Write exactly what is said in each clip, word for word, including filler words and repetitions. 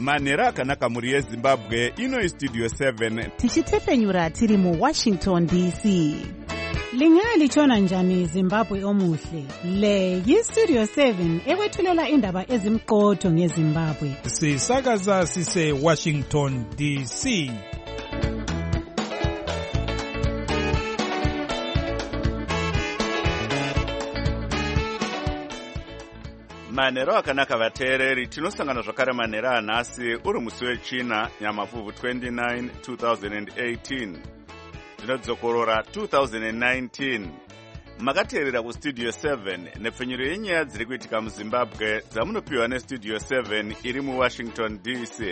manhero akanaka mhuri yezimbabwe. Ino istudio seven tichitefenyura tiri muwashington D C. Lingalitshona njani Zimbabwe omuhle? Le yistudio seven ekwethulela indaba ezimqotho ngeZimbabwe. Sisakaza sise Washington D C. manhero akanaka vateereri, tinosangana zvakare manhero anhasi uri musi wechina nyamavhuvhu twenty-nine two thousand eighteen, tinodzokorora two thousand nineteen. Makateerera kustudio seven nepfenyuro yenyaya dziri kuitika muzimbabwe dzamunopiwa nestudio seven iri muwashington D C.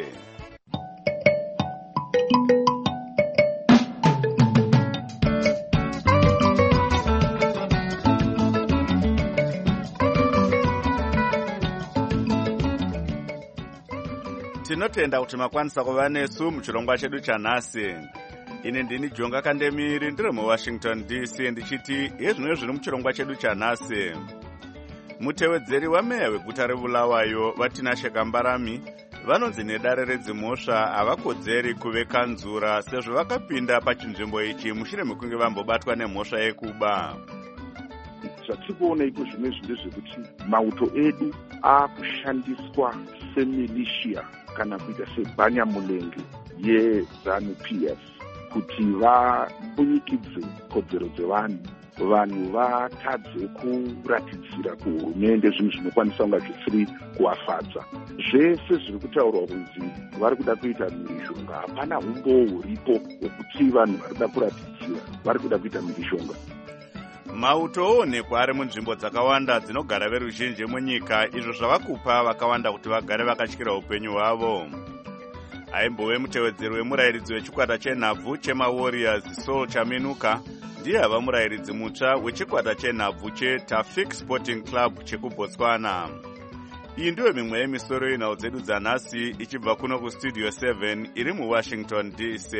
Tinotenda kuti makwanisa kuva nesu muchirongwa chedu chanhasi. Ini ndini Jonga Kandemiri ndiri muWashington D C ndichiti yezvino zviri muchirongwa chedu chanhasi. Mutevedzeri wameya weguta reBulawayo Vatinashe Kambarami vanonzi nedare redzimhosva havakodzeri kuve kanzura sezvo vakapinda pachinzvimbo ichi mushure mekunge vambobatwa nemhosva yekuba. Zvatikuona iko zvimwe ndezvekuti mauto edu akushandiswa semilishia kana kuita sebhanyamulenge yeZANU-P F kuti vabuyikidze kodzero dzevanhu, vanhu vatadze kuratidzira kuhurumende zvinhu zvinokwanisa kunga zvisiri kuvafadza. Zvese zviri kutaurwa kunzi vari kuda kuita mhirishonga, hapana umbowo huripo hwekuti vanhu vari kuda kuratidzira vari kuda kuita mhirishonga. Mauto oonekwa ari munzvimbo dzakawanda dzinogara veruzhinji munyika, izvo zvavakupa vakawanda kuti vagare vakatyira upenyu hwavo. Aimbove mutevedzeri wemurayiridzi wechikwata chenhabvu chemaWarriors Saul Chaminuka ndiye ava murayiridzi mutsva wechikwata chenhabvu cheTafik Sporting Club chekuBotswana. Iyi ndiyo mimwe yemisoro yenhau dzedu dzanhasi ichibva kuno kustudio seven iri muWashington D C.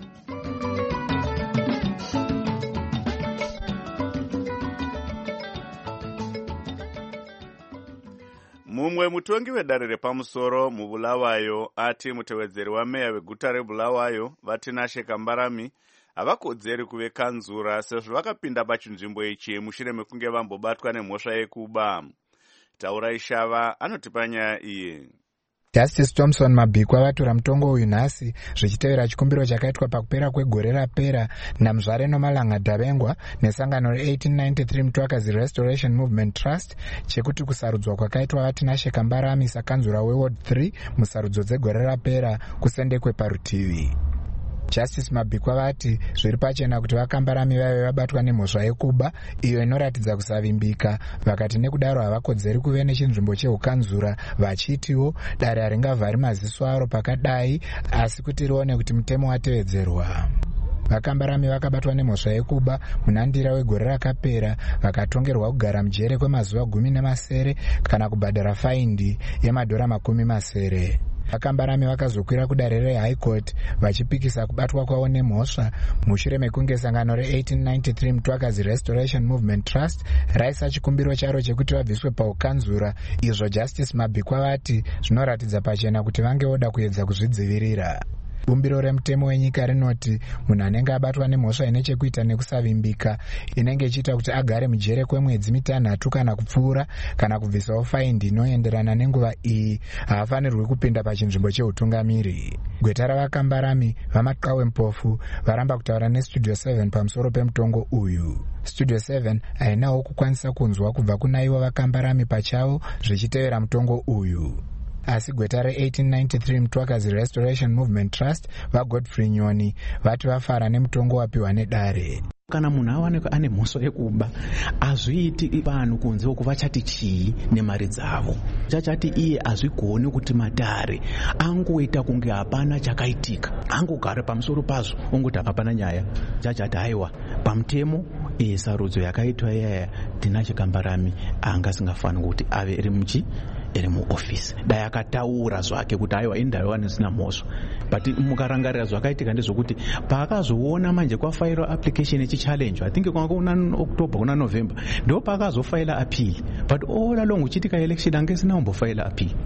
Mumwe mutongi wedare repamusoro muBulawayo ati mutevedzeri wameya weguta reBulawayo Vatinashe Kambarami havakodzeri kuve kanzura sezvo vakapinda pachinzvimbo ichi mushure mekunge vambobatwa nemhosva yekuba. Taurai Shava anotipa nyaya iyi. Justice Thompson Mabhikwa vatora mutongo uyu nhasi zvichitevera chikumbiro chakaitwa pakupera kwegore rapera naMuzvare Nomalanga Davengwa nesangano re-eighteen ninety-three Mutwakazi Restoration Movement Trust chekuti kusarudzwa kwakaitwa Vatinashe Kambarami sakanzura weWard three musarudzo dzegore rapera kusendekwe parutivi. Justice Mabhikwa vati zviri pachena kuti Vakambarami vaive vabatwa nemhosva yekuba iyo inoratidza kusavimbika, vakati nekudaro havakodzeri kuve nechinzvimbo cheukanzura, vachitiwo dare haringavhari maziso aro pakadai asi kuti rione kuti mutemo watevedzerwa. Vakambarami vakabatwa nemhosva yekuba munandira wegore rakapera, vakatongerwa kugara mujere kwemazuva gumi nemasere kana kubhadhara faindi yemadhora makumi masere. Vakambarami vakazokwira kudare reHigh Court vachipikisa kubatwa kwavo nemhosva mushure mekunge sangano re-eighteen ninety-three Mutwakazi Restoration Movement Trust raisa chikumbiro charo chekuti vabviswe paukanzura, izvo Justice Mabhikwa vati zvinoratidza pachena kuti vange voda kuedza kuzvidzivirira. Bumbiro remutemo wenyika rinoti munhu anenge abatwa nemhosva ine chekuita nekusavimbika inenge ichiita kuti agare mujere kwemwedzi mitanhatu kana kupfuura kana kubvisawo faindi inoenderana nenguva iyi haafanirwi kupinda pachinzvimbo cheutungamiri. Gweta raVakambarami vaMaqawe Mpofu varamba kutaura nestudio seven pamusoro pemutongo uyu. Studio seven hainawo kukwanisa kunzwa kubva kuna ivo Vakambarami pachavo zvichitevera mutongo uyu. Asi gweta re-eighteen ninety-three Mutwakazi Restoration Movement Trust vaGodfrey Nyoni vati vafara nemutongo wapiwa nedare. Kana munhu awanikwa ane mhosva yekuba azviiti vanhu kunze uku vachati chii nemari dzavo, chachati iye azvigoni kuti madhare angoita kunge hapana chakaitika, angogara pamusoro pazvo ongoti hapana nyaya, chachati haiwa pamutemo e sarudzo yakaitwa yaya Tinashe Kambarami anga singafaniri kuti ave iri muchi iri muofisi. Dai akataura zvake kuti aiwa indaiwa nezina mhosva, but mukarangarira zvakaitika ndezvokuti paakazoona manje kwafaira application yechichallenge, I think kwanga kuna October kuna November ndo paakazofaila appeal, but all along uchitika election ange sina umbofaila appeal.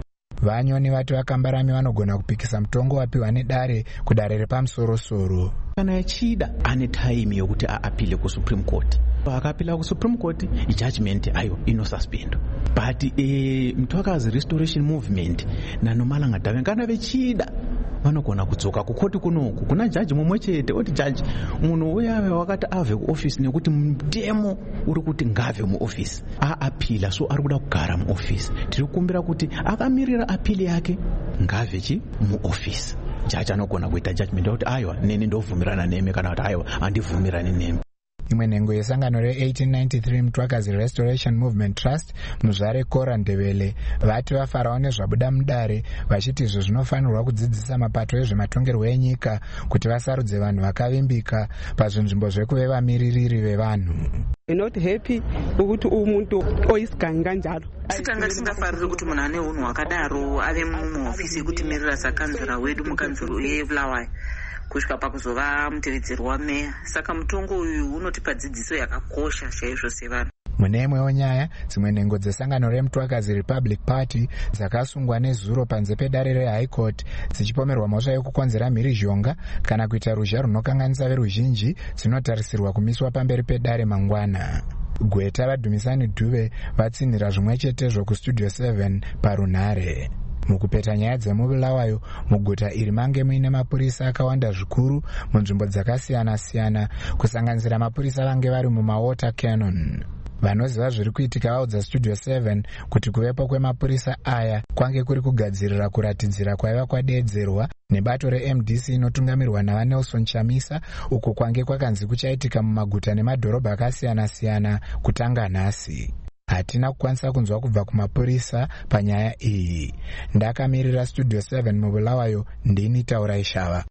vanyoni vati vakambarami vanogona kupikisa mutongo wapiwa nedare kudare repamusoro-soro. Kana achida ane time yokuti aapile kusupreme court, akapila kusupreme court ijudgment ayo inosuspendwa. But eh, mtwakazi restoration movement nanomalanga kana vechida vanogona kudzoka kukoti kunoku kuna jaji mumwe chete oti jaji munhu uyave wakati ave kuofisi nekuti mutemo uri kuti ngave muofisi aapila, so ari kuda kugara muofisi. Tiri kukumbira kuti akamirira apili yake ngave chi muofisi. Jaji anogona kuita judgment kuti aiwa neni ndovhumirana nemi kana kuti aiwa handivhumirani nemi. Imwe nhengo yesangano re-eighteen ninety-three Mtwakazi Restoration Movement Trust muzvare Kora Ndebele vati vafarawo nezvabuda mudare, vachiti izvo zvinofanirwa kudzidzisa mapato ezvematongerwo enyika kuti vasarudze vanhu vakavimbika pazvinzvimbo zvekuve vamiririri vevanhu. Not happy ukuthi umuntu oyisigangi kanjalo. Sitanga tisingafariri kuti munhu ane unhu wakadaro ave muofisi yekutimirira sakanzira wedu mukanziro yeBulawayo kusvika pakuzova mutevedzeri wameya. Saka mutongo uyu unotipa dzidziso yakakosha chaizvo sevanhu. Mune imwewo nyaya, dzimwe nhengo dzesangano reMtwakazi Republic Party dzakasungwa nezuro panze pedare reHigh Court dzichipomerwa mhosva yokukonzera mhirizhonga kana kuita ruzha runokanganisa veruzhinji dzinotarisirwa kumiswa pamberi pedare mangwana. Gweta vaDhumisani Dube vatsinhira zvimwe chetezvo kuStudio seven parunhare. Mukupeta nyaya dzemuBulawayo, muguta iri mange muine mapurisa akawanda zvikuru munzvimbo dzakasiyana-siyana kusanganisira mapurisa vange vari mumawater cannon. Vanoziva zviri kuitika vaudza Studio seven kuti kuvepo kwemapurisa aya kwange kuri kugadzirira kuratidzira kwaiva kwadeedzerwa nebato reM D C inotungamirwa naVaNelson Chamisa, uko kwange kwakanzi kuchaitika mumaguta nemadhorobha akasiyana-siyana kutanga nhasi. Hatina kukwanisa kunzwa kubva kumapurisa panyaya iyi. Ndakamirira Studio seven muBulawayo, ndini Taurai Shava.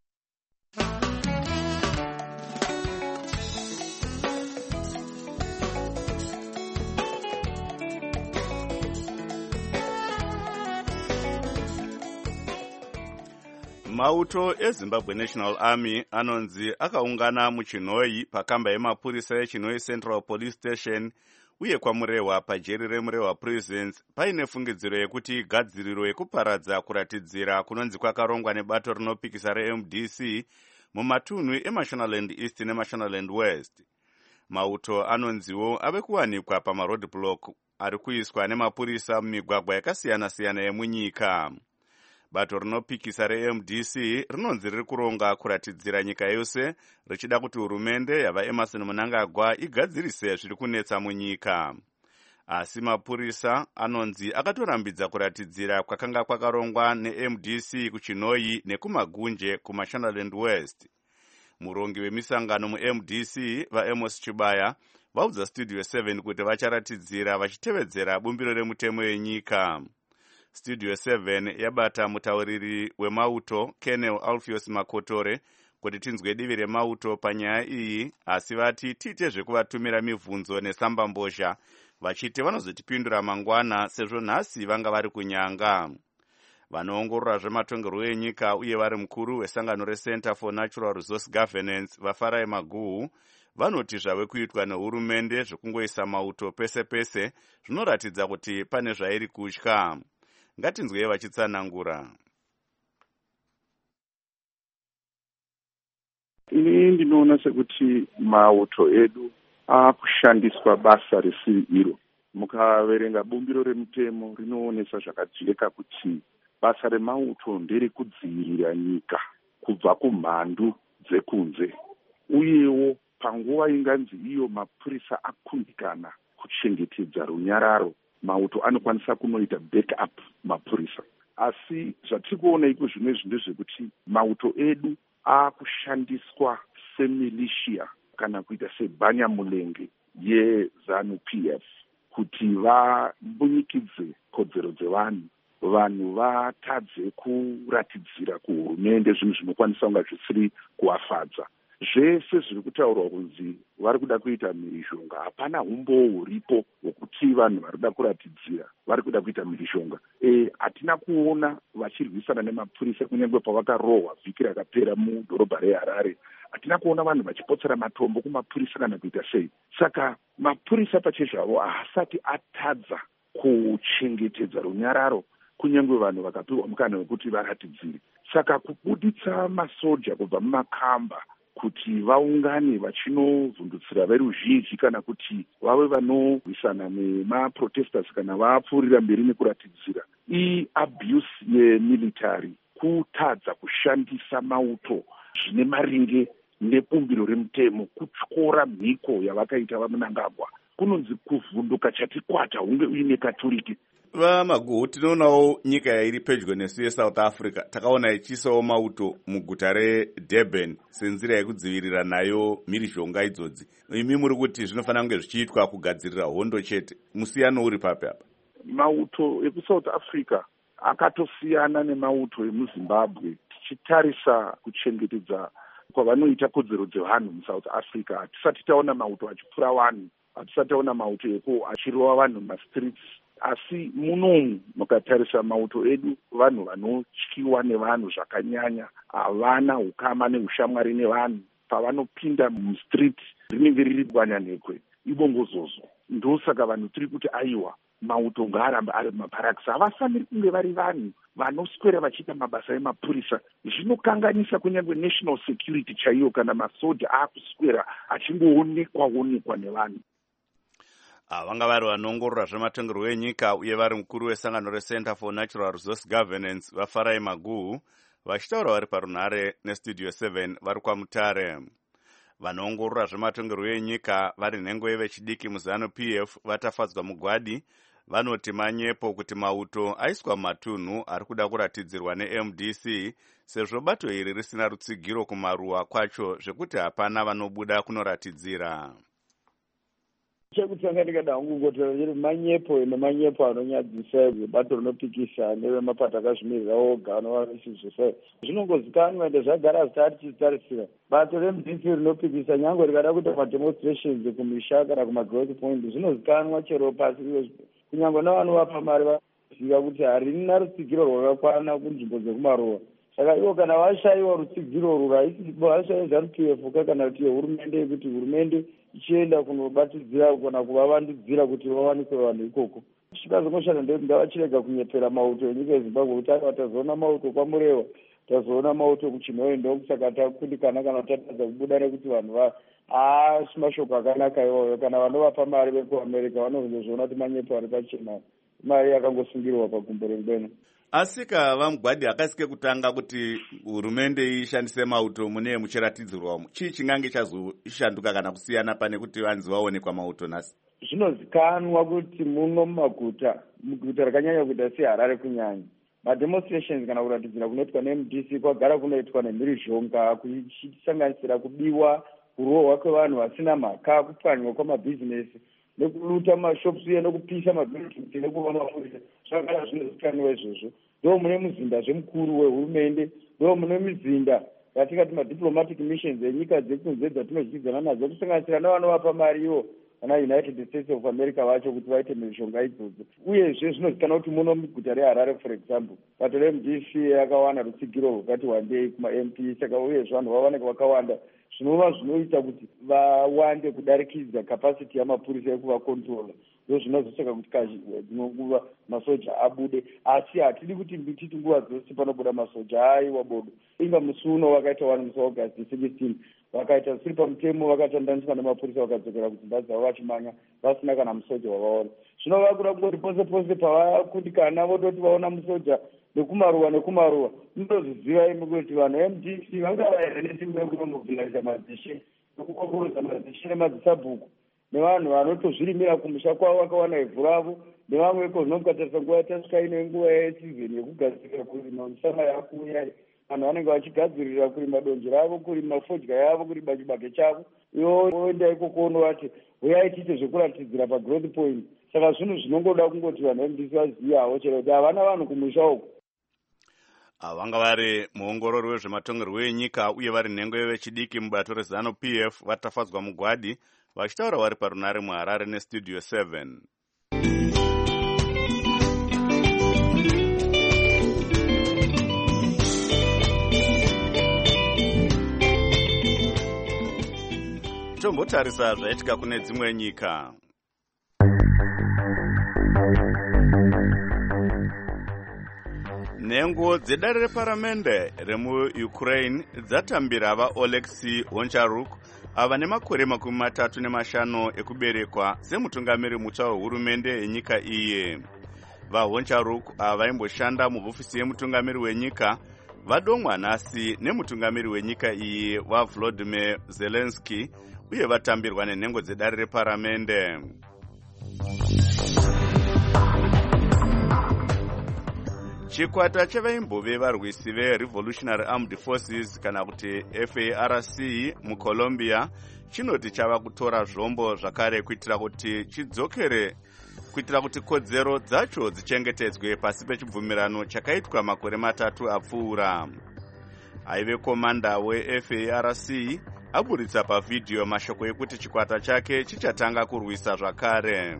Mauto eZimbabwe National Army anonzi akaungana muChinhoyi pakamba yemapurisa yeChinhoyi Central Police Station uye kwamurehwa pajeri remurehwa Prisons paine fungidziro yekuti igadziriro yekuparadza kuratidzira kunonzi kwakarongwa nebato rinopikisa reM D C mumatunhu eMashonaland East neMashonaland West. Mauto anonziwo ave kuwanikwa pamaroadblock ari kuiswa nemapurisa mumigwagwa yakasiyana-siyana yemunyika. Bato rinopikisa reM D C rinonzi riri kuronga kuratidzira nyika yose richida kuti hurumende yavaEmerson Mnangagwa igadzirise zviri kunetsa munyika. Asi mapurisa anonzi akatorambidza kuratidzira kwakanga kwakarongwa neM D C kuChinhoyi nekumagunje kuMashonaland West. Murongi wemisangano muM D C vaAmos Chibaya vaudza Studio seven kuti vacharatidzira vachitevedzera bumbiro remutemo yenyika. Studio seven yabata mutauriri wemauto Colonel Alpheus Makotore kuti tinzwe divi remauto panyaya iyi, asi vati tiite zvekuvatumira mibvunzo nesambambozha vachiti vanozotipindura mangwana sezvo nhasi vanga vari kunyanga. Vanoongorora zvematongerwo enyika uye vari mukuru wesangano reCenter for Natural Resource Governance vaFarai Maguhu vanoti zvave kuitwa nehurumende zvekungoisa mauto pese pese zvinoratidza kuti pane zvairi kutya. Ngatinzwei vachitsanangura. Ini ndinoona sekuti mauto edu akushandiswa basa risiri iro. Mukaverenga bumbiro remutemo rinoonesa zvakajeka kuti basa remauto ndere kudzivirira nyika kubva kumhandu dzekunze. Uyewo panguva inganzi iyo mapurisa akundikana kuchengetedza runyararo, mauto anokwanisa kunoita backup mapurisa. Asi zvatiri kuona iko zvimwe zvinhu zvekuti mauto edu akushandiswa semilishia kana kuita sebhanyamulenge yeZANU P F kuti vambunyikidze kodzero dzevanhu, vanhu vatadze kuratidzira kuhurumende zvinhu zvinokwanisa kunga zvisiri kuvafadza. Zvese zviri kutaurwa kunzi vari kuda kuita mhirizhonga, hapana umbowo huripo hwokuti vanhu vari kuda kuratidzira vari kuda kuita mhirizhonga. E, hatina kuona vachirwisana nemapurisa kunyange pavakarohwa vhiki rakapera mudhorobha reHarare. Hatina kuona vanhu vachipotsera matombo kumapurisa kana kuita sei. Saka mapurisa pachezvavo haasati atadza kuchengetedza runyararo kunyange vanhu vakapiwa mukana wekuti varatidzire. Saka kubuditsa masoja kubva mumakamba kuti vaungane vachinovhundutsira veruzhinji kana kuti vave vanorwisana nemaprotesters kana vapfuurira mberi nekuratidzira, iabuse yemilitary, kutadza kushandisa mauto zvine maringe nebumbiro remutemo, kutyora mhiko yavakaita vamunangagwa, kunonzi kuvhunduka chatikwata hunge uine katuriki. VaMaguhu, tinoonawo nyika yairi pedyo nesu yeSouth Africa takaona ichiisawo mauto muguta reDurban senzira yekudzivirira nayo mhirizhonga idzodzi. Imi muri kuti zvinofanira kunge zvichiitwa kugadzirira hondo chete. Musiyano uri papi apa? Mauto ekuSouth Africa akatosiyana nemauto emuZimbabwe. Tichitarisa kuchengetedza kwavanoita kodzero dzevanhu muSouth Africa, hatisati taona mauto achipfura vanhu, hatisati taona mauto eko achirova vanhu mumastreets. Asi munomu mukatarisa mauto edu, vanhu vanotyiwa nevanhu zvakanyanya, havana ukama neushamwari nevanhu. Pavanopinda mustreet rinenge riri bwanyanhekwe, ibongozozo. Ndosaka vanhu tiri kuti aiwa mauto ngaaramba ari mumaparakisi. Havafaniri kunge vari vanhu vanoswera vachiita mabasa emapurisa. Zvinokanganisa kunyange national security chaiyo kana masoja akuswera achingoonekwa onekwa nevanhu. Vanga vari vanoongorora zvematongerwo enyika uye vari mukuru wesangano reCenter for Natural Resource Governance vaFarai Maguhu vachitaura vari parunhare nestudio seven vari kwaMutare. Vanoongorora zvematongerwo enyika vari nhengo yevechidiki muZanu-P F vatafadzwa mugwadi vanoti manyepo kuti mauto aiswa mumatunhu ari kuda kuratidzirwa neM D C sezvo bato iri risina rutsigiro kumaruwa kwacho zvekuti hapana vanobuda kunoratidzira. Chekutanga ndikada kungotora chiri manyepo nemanyepo anonyadzisa bato rinopikisa nevemapato akazvimirira oga anovanoisizvosai zvinongozikanwa ende zvagara zvisati tichitarisira. Bato reM D C rinopikisa nyange rikada kuita mademonstrations kumisha kana kumagrowth point zvinozikanwa chero pasi kunyange navanovapa mari vanoziva kuti harina rutsigiro rwakakwana kunzvimbo dzekumaruwa. Saka ivo kana vashayiwa rutsigiro ruru haisipo vashayiwa Zanu-P F kana kuti hurumende yekuti hurumende ichienda kunobatidzira kana kuvavandudzira kuti vawanikwe vanhu ikoko. Chikazongoshanda ndekuti ngavachirega kunyepera mauto enyika yeZimbabwe kuti aiwa tazoona mauto kwaMureva, tazoona mauto kuChinhowe, ndokusaka takundikana kana tatadza kubuda nekuti vanhu haasi mashoko akanaka iwayo. Kana vanovapa mari vekuAmerica vanozozviona kuti manyepo ari pachena, mari yakangosungirwa pagumbo rengwena. Asika vaMugwadi akasike kutanga kuti hurumende ishandise mauto mune muchiratidzirwamo. Chii chingange chazoshanduka kana kusiyana pane kuti vanzi vaonekwa mauto nhasi? Zvinozikanwa kuti muno mumaguta, muguta rakanyanya kuita seHarare kunyanya, mademonstrations kana kuratidzira kunoitwa neM D C kwagara kunoitwa nemhirizhonga, kuchisanganisira kubiwa, kurohwa kwevanhu vasina mhaka, kupwanywa kwamabhizinesi, nekuluta mashops uye nekupisa mabhizinesi nekuva mapurisa. Zvagara zvinozikanwa izvozvo. Ndo mune muzinda zvemukuru wehurumende, ndo mune mizinda yatingati madiplomatic missions enyika dzekunze dzatinozvidzana nadzo, kusanganisira navanovapa mari ivo kana United States of America vacho kuti vaite mishonga idzodzo. Uyezve zvinozikanwa kuti muno muguta reHarare for example, bato reM D C yakawana rutsigiro rwakati wandei kumaM P, saka uyezve vanhu vawaneka vakawanda zvinova zvinoita kuti vawande kudarikidza capacity yamapurisa yekuvakontrola. Ndo zvinozosaka kuti dzimwe nguva masoja abude, asi hatidi kuti titi nguva dzose panobuda masoja aiwa bodo. Inga musi uno vakaita one musi waAugust sixteen vakaita zvisiri pamutemo, vakatandaniswa nemapurisa vakadzokera kudzimba dzavo vachimanya vasina kana musoja wavaona. Zvinova kuda kungoti pose pose pavakundikana vototi vaona musoja nekumaruwa nekumaruwa, munozviziva imi kuti vanhu veM D C vangava here nesimba yekunombobviraisa madzishe nekukomborodza madzishe nemadzisabhuku nevanhu vanotozvirimira kumusha kwavo vakawana ivhu ravo, nevamwe iko zvinomukatarisa nguva yatasvika ine nguva yesizini yekugadzirira kurima misana yakuuya. Vanhu vanenge vachigadzirira kurima donje ravo, kurima fodya yavo, kurima chibage chavo. Ivo voenda ikoko unovati uyai tiite zvekuratidzira pagrowth point. Saka zvinhu zvinongoda kungoti vanhu veM D C vaziva havo chero kuti havana vanhu kumusha uko. Vanga vari muongorori wezvematongerwo enyika uye vari nhengo yevechidiki mubato reZanu-P F vatafadzwa mugwadi vachitaura vari parunhare muHarare nestudio seven. Tombotarisa zvaitika kune dzimwe nyika. Nhengo dzedare reparamende remuUkraine dzatambira vaOleksii Honcharuk ava nemakore makumi matatu nemashanu ekuberekwa semutungamiri mutsva wehurumende yenyika iye. VaHoncharuk ava vaimboshanda muhofisi yemutungamiri wenyika vadomwa nhasi nemutungamiri wenyika iyi vaVolodymyr Zelensky uye vatambirwa nenhengo dzedare reparamende. Chikwata chevaimbove varwisi veRevolutionary Armed Forces kana kuti F A R C muColombia chinoti chava kutora zvombo zvakare kuitira kuti chidzokere kuitira kuti kodzero dzacho dzichengetedzwe pasi pechibvumirano chakaitwa makore matatu apfuura. Aive komanda weF A R C aburitsa pavhidhiyo mashoko ekuti chikwata chake chichatanga kurwisa zvakare.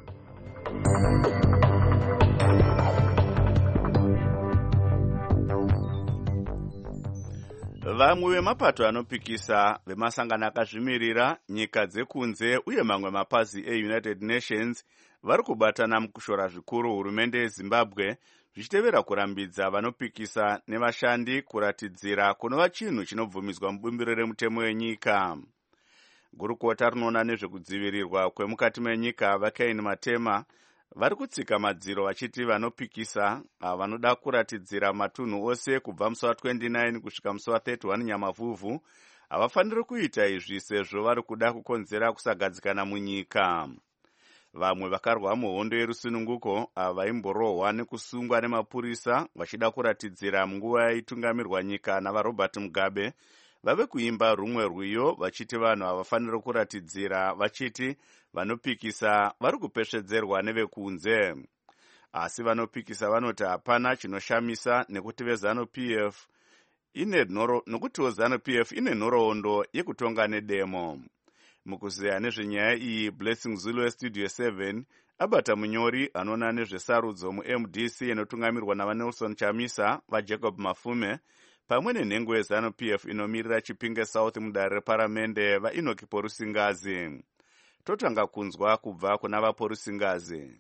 Vamwe vemapato anopikisa vemasangano akazvimirira, nyika dzekunze uye mamwe mapazi eUnited Nations vari kubatana mukushora zvikuru hurumende yeZimbabwe zvichitevera kurambidza vanopikisa nevashandi kuratidzira kunova chinhu chinobvumidzwa mubumbiro remutemo wenyika. Gurukota rinoona nezvekudzivirirwa kwemukati menyika vakaini matema vari kutsika madziro vachiti vanopikisa vanoda kuratidzira matunhu ose kubva musi wa29 kusvika musi wa31 Nyamavhuvhu havafaniri kuita izvi sezvo vari kuda kukonzera kusagadzikana munyika. Vamwe vakarwa muhondo yerusununguko vaimborohwa nekusungwa nemapurisa vachida kuratidzira munguva yaitungamirwa nyika navaRobert Mugabe vave kuimba rumwe rwiyo vachiti vanhu havafaniri kuratidzira vachiti vanopikisa vari kupesvedzerwa nevekunze. Asi vanopikisa vanoti hapana chinoshamisa nekuti veZANU-P F ine noro nokutiwo ZANU-P F ine nhoroondo yekutonga nedemo. Mukuzeya nezvenyaya iyi, Blessing Zulu weStudio seven abata munyori anoona nezvesarudzo muM D C inotungamirwa navaNelson Chamisa vaJacob Mafume pamwe nenhengo yeZANU-P F inomirira Chipinge South mudare reparamende vaEnoch Porusingazi. Totanga kunzwa kubva kuna vaPorusingazi.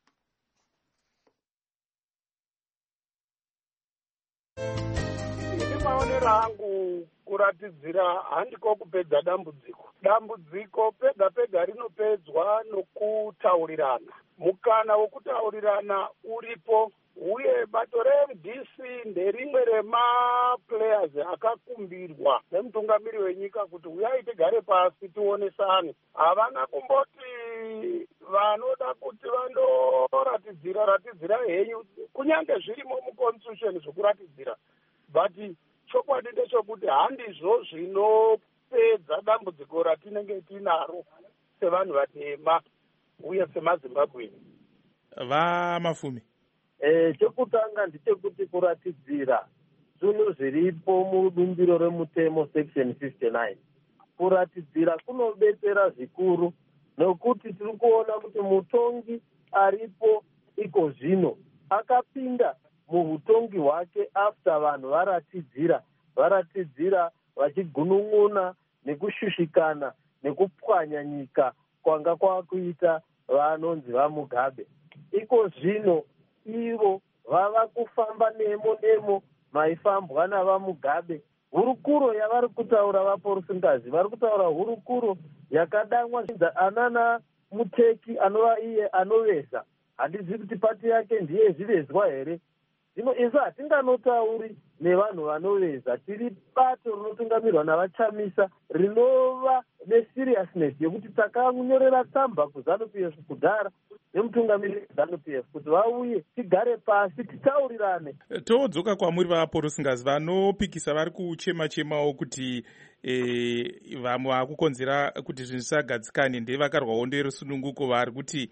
Maonero angu kuratidzira handiko kupedza dambudziko. Dambudziko pega pega rinopedzwa nokutaurirana. Mukana wokutaurirana uripo uye bato reM D C nderimwe remaplayers akakumbirwa nemutungamiri wenyika kuti uyai tigare pasi tionesane. Havana kumboti vanoda kuti vandoratidzira ratidzira henyu kunyange zvirimo muconstitution zvokuratidzira, but chokwadi ndechokuti handizvo zvinopedza dambudziko ratinenge tinaro sevanhu vatema uye semaZimbabweni. VaMafume, Eh, chokutanga ndechekuti kuratidzira zvinhu zviripo mubumbiro remutemo section fifty-nine. Kuratidzira kunobetsera zvikuru nokuti tiri kuona kuti mutongi aripo iko zvino akapinda muhutongi hwake after vanhu varatidzira varatidzira vachigunun'una nekushushikana nekupwanya nyika kwanga kwakuita vanonzi vaMugabe. Iko zvino ivo vava kufamba nemo nemo maifambwa navaMugabe. Hurukuro yavari kutaura vaPorusingazi vari kutaura hurukuro yakadamwa anana Muteki anova iye anoveza. Handizivi kuti pati yake ndiye zvivezwa here. Zvino isu hatinganotauri nevanhu vanoveza, tiri bato rinotungamirwa navaChamisa rinova neseriousness yekuti takanyorera tsamba kuZANU-P F kudhara nemutungamiri weZANU-P F kuti vauye tigare pasi titaurirane. Todzoka kwamuri vaPorusingazi, vanopikisa vari kuchema-chemawo kuti e, vamwe vakukonzera kuti zvinhu zvisagadzikane ndevakarwa hondo yerusununguko vari kuti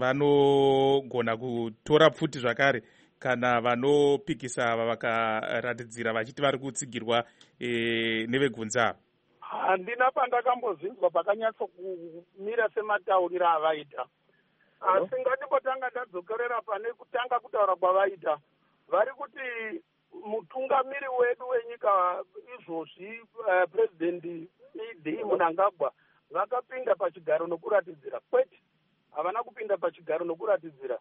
vanogona kutora pfuti zvakare kana vanopikisa vakaratidzira vachiti vari kutsigirwa e, nevegunza. Handina pandakambozvinzwa pakanyatsokumira sematauriro avaita. Asi ngatipotanga ndadzokerera pane kutanga kutaura kwavaita. Vari kuti mutungamiri wedu wenyika izvozvi uh, President E D Mnangagwa vakapinda pachigaro nokuratidzira. Kwete, havana kupinda pachigaro nokuratidzira.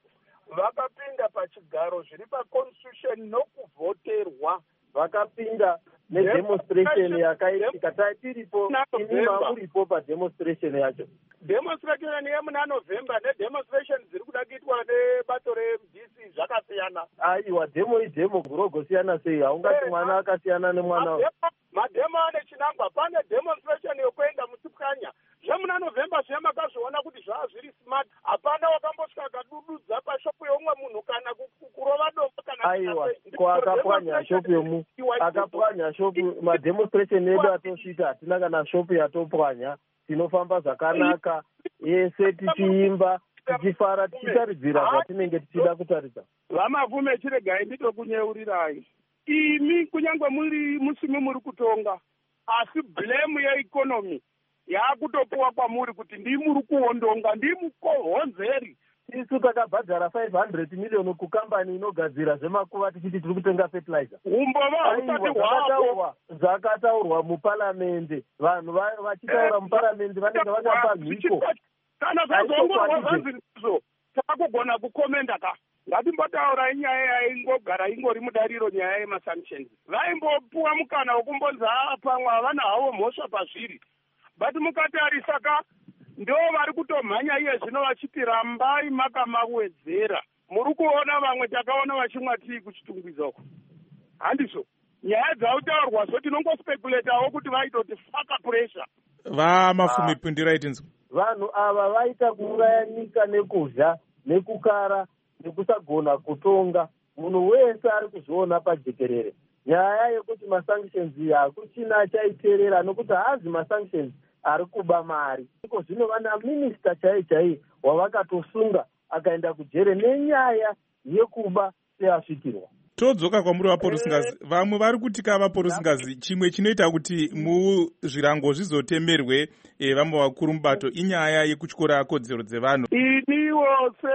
vakapinda pachigaro zviri paconstitution nokuvhoterwa, vakapinda nedemonstration yakaitika tiripo inima uripo pademonstration yacho. Demonstration yemuna November nedemonstration dziri kuda kuitwa nebato reM D C zvakasiyana. Aiwa, demo idemo kurogosiyana sei? Haungati mwana akasiyana nemwana. Mademo ane chinangwa. Pane demonstration yokuenda Mutsipwanya. Zvemuna November zvemakazviona kuti zvaa zviri smart. Hapana wakambosvika akadududza pashopu yomwe munhu kana kurova dombo kana. Aiwa, kwakapwanya shopu yomu. Akapwanya shopu. Mademonstration edu atosvika hatina kana shopu yatopwanya. Tinofamba zvakanaka yese tichiimba tichifara tichitaridzira zvatinenge tichida kutaridza. Vamavume chiregai nditokunyeurirai. Imi kunyange muri musimi muri kutonga, asi blame yeeconomy yakutopuwa kwamuri kuti ndimuri kuondonga, ndimukohonzeri. Isu takabhadhara five hundred million kukambani inogadzira zvemakuva tichiti tiri kutenga fertilizer. Umbova husati hwavo zvakataurwa muparamende. Vanhu vachitaura muparamende vanenge vakapa mhiko. Kana zvazongorwa zvanzirizo takugona kukomenda ka. Ngatimbotaura inyaya yaingogara ingori mudariro nyaya yemasanctions. Vaimbopuwa mukana wekumbonza pamwe havana havo mhosva pazviri. But mukatarisa ka ndo vari kutomhanya iye zvino vachiti rambai makamawedzera. Muri kuona vamwe takaona vachimwa tii kuchitungwiza uko. Handizvo. Nyaya dzautaurwa zvo tinongospekuletawo kuti vaitoti faka pressure. Vamafumi pundirai tinzwa. Vanhu ava vaita kuuraya nyika nekuzha nekukara nekusagona kutonga. Munhu wese ari kuzviona pajekerere. Nyaya yekuti masanctions hakuchina chaiterera nokuti haazi masanctions ari kuba mari. Iko zvino vana minista chai chai wavakatosunga akaenda kujere nenyaya yekuba seasvikirwa. Todzoka kwamuri vaporosingazi. Vamwe vari kutika vaporosingazi chimwe chinoita kuti muzvirango zvizotemerwe e, vamwe vakuru mubato inyaya yekutyora kodzero dzevanhu. Iniwo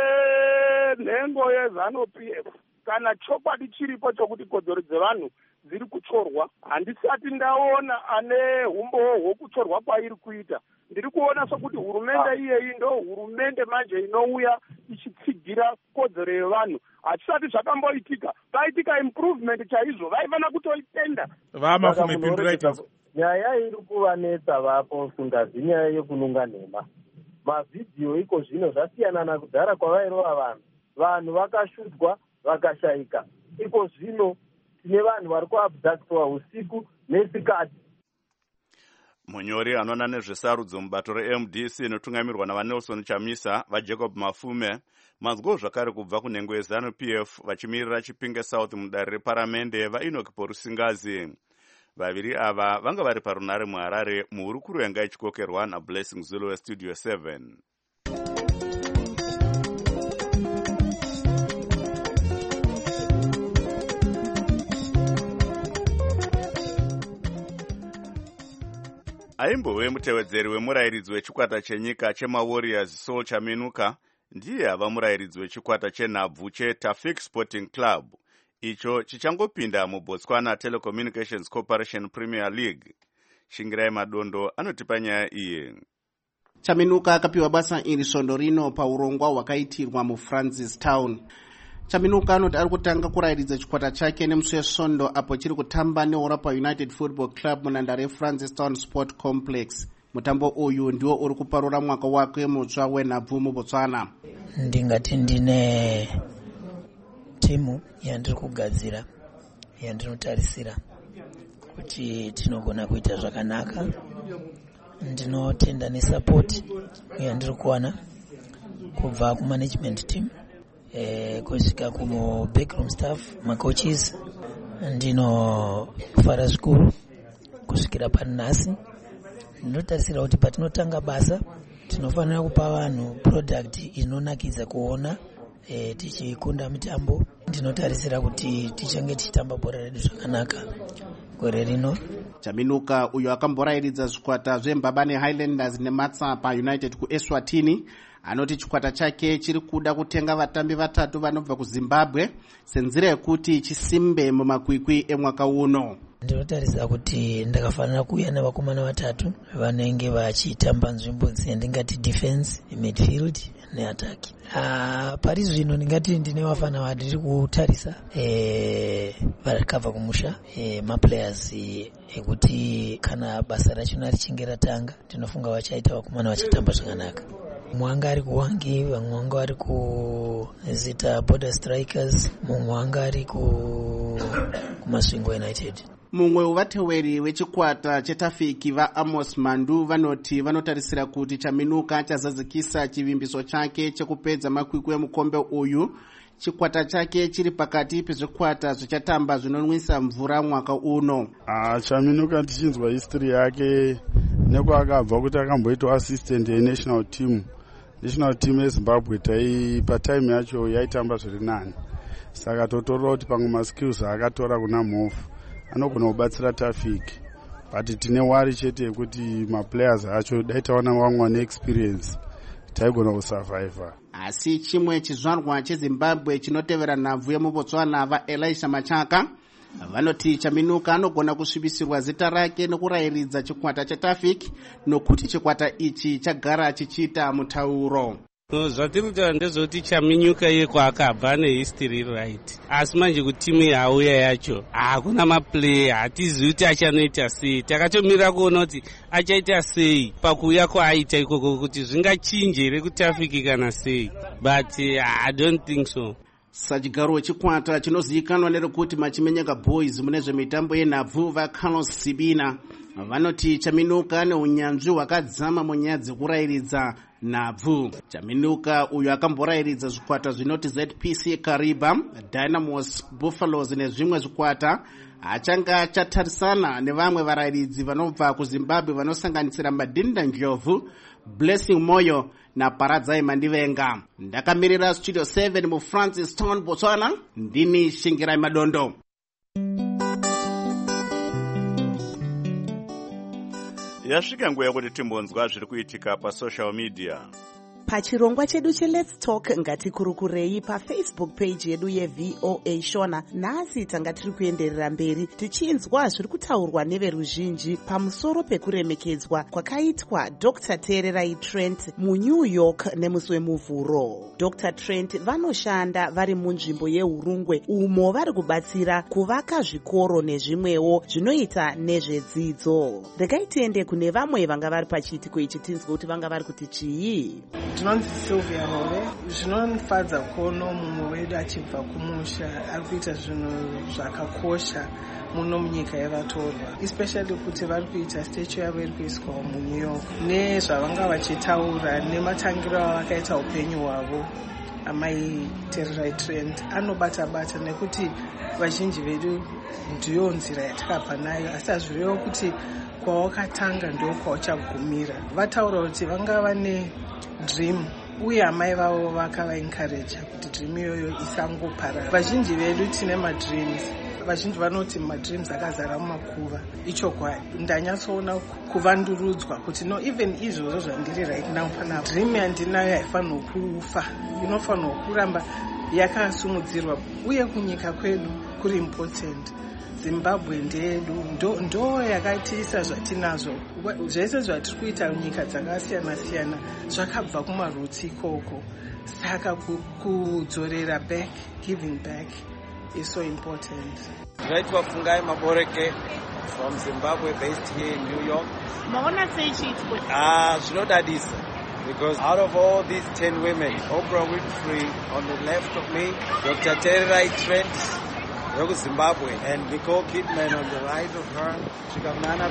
senhengo yeZanu P F kana chokwadi chiripo chokuti kodzero dzevanhu dziri kuchorwa, handisati ndaona ane umbowo hwokuchorwa kwairi kuita. Ndiri kuona sokuti hurumende iyeyi ndo hurumende manje inouya ichitsigira kodzero yevanhu. Hatisati zvakamboitika. Paitika improvement chaizvo, vaifana kutoitenda. Vamafumi pundirai tinzwa. Nyaya iri kuvanetsa vapo Sungazi nyaya yekununga nhema. Mavhidhiyo iko zvino zvasiyana nakudhara kwavairova vanhu. Vanhu vakashudzwa vakashayika. Iko zvino tine vanhu vari kuabductwa usiku nesikati. Munyori anoona nezvesarudzo mubato reM D C inotungamirwa navaNelson Chamisa vaJacob Mafume mazgo zvakare kubva kunhengo yeZanu P F vachimirira Chipinge South mudare reparamende vaEnoch Porusingazi. Vaviri ava vanga vari parunare muHarare muhurukuru yanga ichikokerwa naBlessing Zulu weStudio seven. Aimbove mutevedzeri wemurairidzi wechikwata chenyika chemaWarriors Saul Chaminuka ndiye ava murairidzi wechikwata chenhabvu cheTafik Sporting Club, icho chichangopinda muBotswana Telecommunications Corporation Premier League. Shingirai Madondo anotipa nyaya iyi. Chaminuka akapiwa basa iri svondo rino paurongwa hwakaitirwa muFrancistown. Chaminuka anoti ari kutanga kurairidza chikwata chake nemusi wesvondo apo chiri kutamba neOrapa United Football Club munhandare yeFrancistown Sport Complex. Mutambo uyu ndiwo uri kuparura mwaka wake mutsva wenhabvu muBotswana. Ndingati ndine timu yandiri kugadzira yandinotarisira kuti tinogona kuita zvakanaka. Ndinotenda nesupport yandiri kuwana kubva kumanagement team, eh, kusvika kumo backroom staff, macoaches. Ndinofara zvikuru kusvikira panhasi. Ndinotarisira kuti patinotanga basa tinofanira kupa vanhu product inonakidza kuona e, tichikunda mitambo. Ndinotarisira kuti tichange tichitamba bhora redu zvakanaka gore rino. Chaminuka uyo akamborairidza zvikwata zveMbabane Highlanders neMatsapa United kuEswatini anoti chikwata chake chiri kuda kutenga vatambi vatatu vanobva kuZimbabwe senzira yekuti chisimbe mumakwikwi emwaka uno. Ndinotarisira kuti ndakafanira kuuya navakomana vatatu vanenge vachitamba nzvimbo dzendingati defense, midfield neataki. Uh, pari zvino ndingati ndine vafana vadiri kutarisa eh, vakabva kumusha eh, maplayers ekuti kana basa rachona richinge ratanga ndinofunga vachaita vakomana vachatamba zvakanaka. Mumwe anga ari kuwangi, vamwe vanga vari kuzita Border Strikers, mumwe anga ari kumasvingo United. Mumwe wevateweri wechikwata chetafiki vaAmos Mandu vanoti vanotarisira kuti Chaminuka chazadzikisa chivimbiso chake chekupedza makwikwi emukombe uyu. Chikwata chake chiri pakati pezvikwata zvichatamba zvinonwisa mvura mwaka uno. Ah, Chaminuka tichinzwa history yake nekwaakabva kuti akamboitwa assistant yenational team. National team yeZimbabwe tai patime yacho yaitamba zviri nani. Saka totorwa kuti pamwe maskills akatora kuna mhofu anogona kubatsira Tafiki, but tine wari chete yekuti maplayers acho dai taona vamwe vane experience taigona kusurvive. Asi chimwe chizvarwa cheZimbabwe chinotevera nhabvu yemuBotswana vaElisha Machaka vanoti Chaminuka anogona kusvibisirwa zita rake nekurayiridza chikwata chetafiki nokuti chikwata ichi chagara chichiita mutauro. Zvatiri kutaura ndezvoti Chaminuka iye kwaakabva nehistory right, asi manje kuti timu yauya yacho hakuna maplayer, hatizivi kuti achanoita sei. Takatomira kuona kuti achaita sei pakuuya kwaaita ikoko, kuti zvingachinje here kutafiki kana sei, but uh, I don't think so. Sachigaro wechikwata chinozivikanwa nerekuti Machimenyaka Boys mune zvemitambo yenhabvu vaCarlos Sibina vanoti Chaminuka neunyanzvi hwakadzama munyaya dzekurayiridza nhabvu. Chaminuka uyu akamborayiridza zvikwata zvinoti Z P C Kariba, Dynamos, Buffaloes nezvimwe zvikwata. Achanga chatarisana nevamwe varayiridzi vanobva kuZimbabwe vanosanganisira Madinda Ndlovu, Blessing Moyo na Paradzai Mandivenga. Ndakamirira Studio seven mu Francis Town, Botswana, ndini Shingirai Madondo. Yasvika nguva yekuti timbonzwa zviri kuitika pasocial media. Pachirongwa chedu cheLet's Talk ngatikurukurei paFacebook page yedu yeV O A Shona. Nhasi tanga tiri kuenderera mberi tichinzwa zviri kutaurwa neveruzhinji pamusoro pekuremekedzwa kwakaitwa Doctor Tererai Trent muNew York nemusi wemuvhuro. Doctor Trent vanoshanda vari munzvimbo yeHurungwe umo vari kubatsira kuvaka zvikoro nezvimwewo zvinoita nezvedzidzo. Regai tiende kune vamwe vanga vari pachiitiko ichi tinzwe kuti vanga vari kuti chii. Ndinonzi Sylvia Hove. Zvinonifadza kuona mumwe wedu achibva kumusha ari kuita zvinhu zvakakosha muno munyika yavatorwa, especially kuti vari kuita statue yavo iri kuiswa muNew York, nezvavanga vachitaura nematangiro avakaita upenyu hwavo. Amai Tererai Trent anobata-bata nekuti vazhinji vedu ndiyo nzira yatakabva nayo, asi hazvirevo kuti kwawakatanga ndo kwauchagumira. Vataura kuti vanga vane dream uye amai vavo vakavaencourage kuti dream iyoyo isangoparara. Vazhinji vedu tine madreams, vazhinji vanoti madreams akazara mumakuva. Ichokwadi, ndanyatsoona kuvandurudzwa kuti no, even izvozvo zvandiri right now pana dream yandinayo haifanirwa kufa, inofanirwa kuramba yakasumudzirwa, uye kunyika kwedu kuri important. Zimbabwe ndedu ndo, ndo yakatiisa zvatinazvo. Zvese zvatiri kuita nyika dzakasiyana siyana zvakabva kumarutsi ikoko. Saka kudzorera back, giving back is so important. Zvaitwa Fungai Maboreke from Zimbabwe, based here in New York. Maona seichitwa. Ah, zvinodadisa. Because out of all these ten women, Oprah Winfrey on the left of me, Doctor Tererai Trent, Zimbabwe, and Nicole Kidman on the right of her, Chikamnana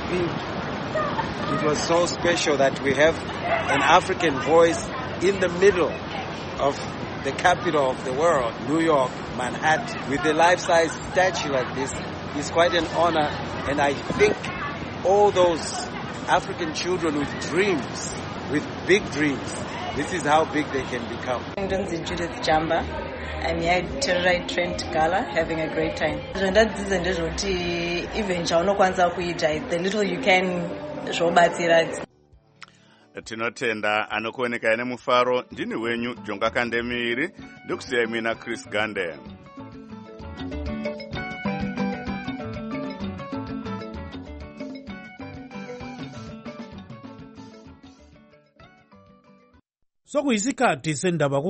Pinto. It was so special that we have an African voice in the middle of the capital of the world, New York, Manhattan, with a life-size statue like this. It's quite an honor, and I think all those African children with dreams, with big dreams, this is how big they can become. Judith Jamba. I'm here at Tererai Trent Gala, having a great time. Zvandadzidza ndezvoti even chaunokwanisa kuita, the little you can zvobatsira. Tinotenda anokuoneka ine mufaro. Ndini wenyu Jonga Kandemiri, ndikusiyai mina Chris Gande. sokuyisikhathi sendaba